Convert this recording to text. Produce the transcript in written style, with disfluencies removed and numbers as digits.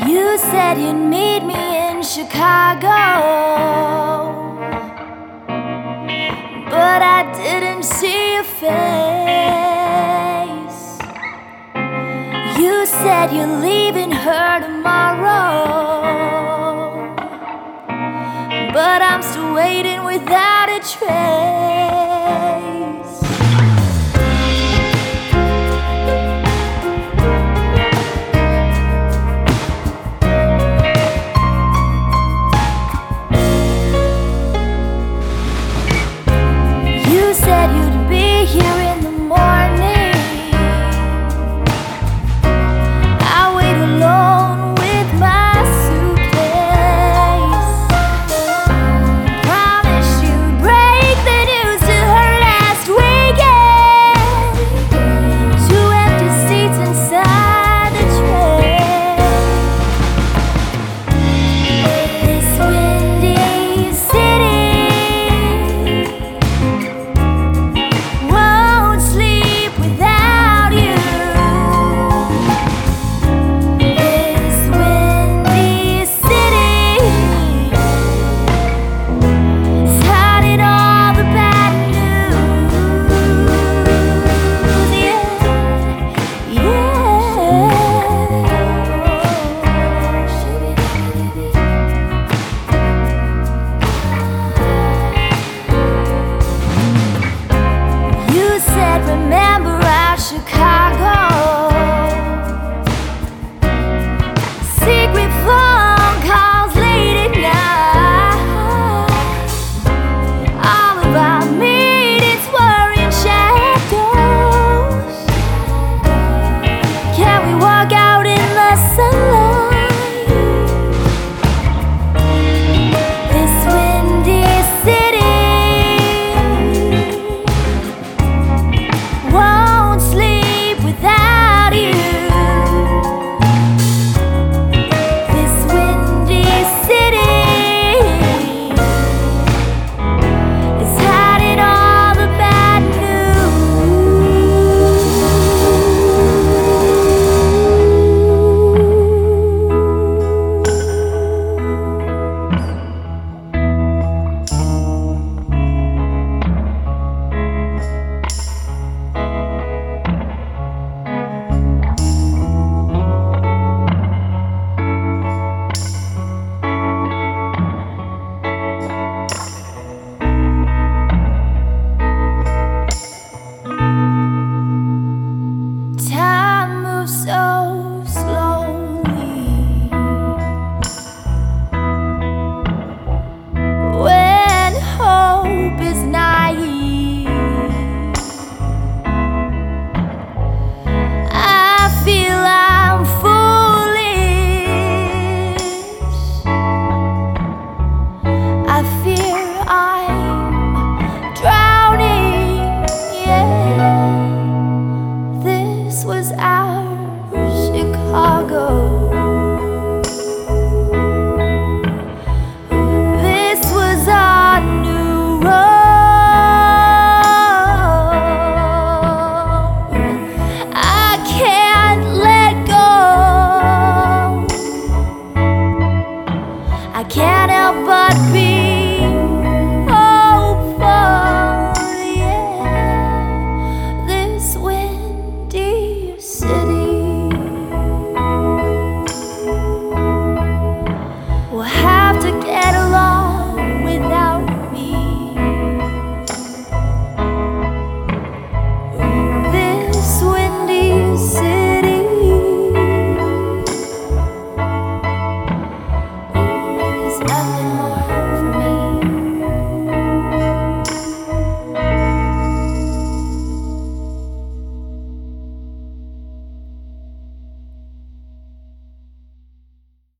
You said you'd meet me in Chicago, but I didn't see your face. You said you're leaving her tomorrow, but I'm still waiting without a trace. You said you'd be here in the morning. I wait alone with my suitcase. Promise you'd break the news to her last weekend. Two empty seats inside the train. This windy city won't sleep without you. This windy city is hiding all the bad news. You said, remember our Chicago secret.